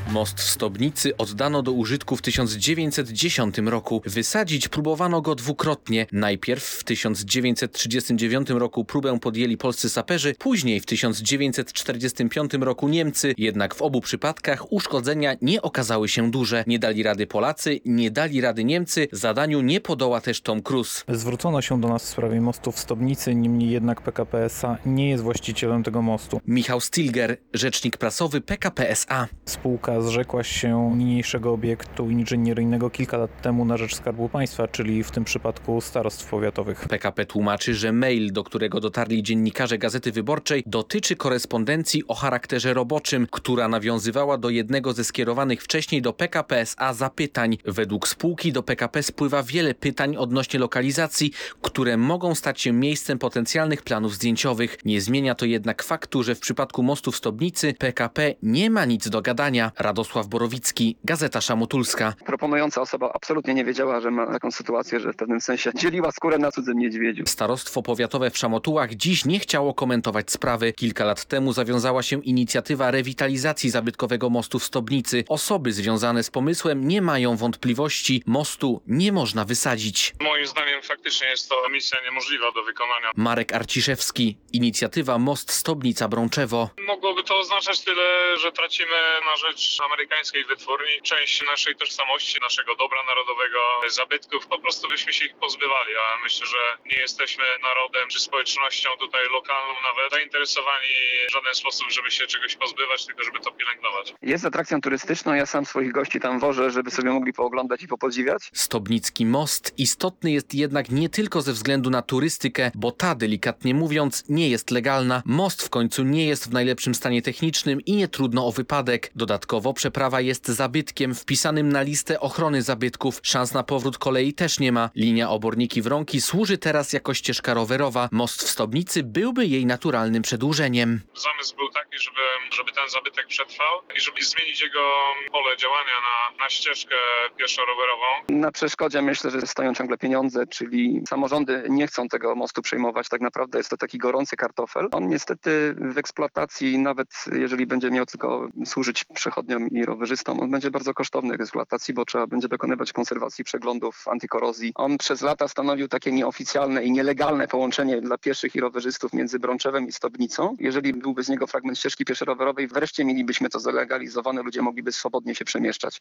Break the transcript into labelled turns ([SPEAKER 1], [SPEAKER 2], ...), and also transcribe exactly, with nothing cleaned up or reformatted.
[SPEAKER 1] Most w Stobnicy oddano do użytku w tysiąc dziewięćset dziesiątym roku. Wysadzić próbowano go dwukrotnie. Najpierw w tysiąc dziewięćset trzydziestym dziewiątym roku próbę podjęli polscy saperzy, później w tysiąc dziewięćset czterdziestym piątym roku Niemcy. Jednak w obu przypadkach uszkodzenia nie okazały się duże. Nie dali rady Polacy, nie dali rady Niemcy. Zadaniu nie podoła też Tom Cruise.
[SPEAKER 2] Zwrócono się do nas w sprawie mostu w Stobnicy, niemniej jednak P K P S A nie jest właścicielem tego mostu.
[SPEAKER 1] Michał Stilger, rzecznik prasowy P K P S A.
[SPEAKER 2] Spółka zrzekła się niniejszego obiektu inżynieryjnego kilka lat temu na rzecz Skarbu Państwa, czyli w tym przypadku starostw powiatowych.
[SPEAKER 1] P K P tłumaczy, że mail, do którego dotarli dziennikarze Gazety Wyborczej, dotyczy korespondencji o charakterze roboczym, która nawiązywała do jednego ze skierowanych wcześniej do P K P S A zapytań. Według spółki do P K P spływa wiele pytań odnośnie lokalizacji, które mogą stać się miejscem potencjalnych planów zdjęciowych. Nie zmienia to jednak faktu, że w przypadku mostu w Stobnicy P K P nie ma nic do gadania. Radosław Borowicki, Gazeta Szamotulska.
[SPEAKER 3] Proponująca osoba absolutnie nie wiedziała, że ma taką sytuację, że w pewnym sensie dzieliła skórę na cudzym niedźwiedziu.
[SPEAKER 1] Starostwo powiatowe w Szamotułach dziś nie chciało komentować sprawy. Kilka lat temu zawiązała się inicjatywa rewitalizacji zabytkowego mostu w Stobnicy. Osoby związane z pomysłem nie mają wątpliwości. Mostu nie można wysadzić.
[SPEAKER 4] Moim zdaniem faktycznie jest to misja niemożliwa do wykonania.
[SPEAKER 1] Marek Arciszewski, inicjatywa Most Stobnica-Brączewo.
[SPEAKER 4] Mogłoby to oznaczać tyle, że tracimy na rzecz amerykańskiej wytwórni część naszej tożsamości, naszego dobra narodowego, zabytków. Po prostu byśmy się ich pozbywali, a myślę, że nie jesteśmy narodem czy społecznością tutaj lokalną nawet zainteresowani w żaden sposób, żeby się czegoś pozbywać, tylko żeby to pielęgnować.
[SPEAKER 3] Jest atrakcją turystyczną, ja sam swoich gości tam wożę, żeby sobie mogli pooglądać i popodziwiać.
[SPEAKER 1] Stobnicki most istotny jest jednak nie tylko ze względu na turystykę, bo ta, delikatnie mówiąc, nie jest legalna. Most w końcu nie jest w najlepszym stanie technicznym i nie trudno o wypadek. Dodatkowo przeprawa jest zabytkiem wpisanym na listę ochrony zabytków. Szans na powrót kolei też nie ma. Linia Oborniki-Wronki służy teraz jako ścieżka rowerowa. Most w Stobnicy byłby jej naturalnym przedłużeniem.
[SPEAKER 4] Zamysł był taki, żeby, żeby ten zabytek przetrwał i żeby zmienić jego pole działania na, na ścieżkę pieszo-rowerową.
[SPEAKER 3] Na przeszkodzie myślę, że stoją ciągle pieniądze, czyli samorządy nie chcą tego mostu przejmować. Tak naprawdę jest to taki gorący kartofel. On niestety w eksploatacji, nawet jeżeli będzie miał tylko służyć przechodniom i rowerzystom, on będzie bardzo kosztowny w eksploatacji, bo trzeba będzie dokonywać konserwacji, przeglądów, antykorozji. On przez lata stanowił takie nieoficjalne i nielegalne połączenie dla pieszych i rowerzystów między Brączewem i Stobnicą. Jeżeli byłby z niego fragment ścieżki pieszo-rowerowej, wreszcie mielibyśmy to zalegalizowane, ludzie mogliby swobodnie się przemieszczać.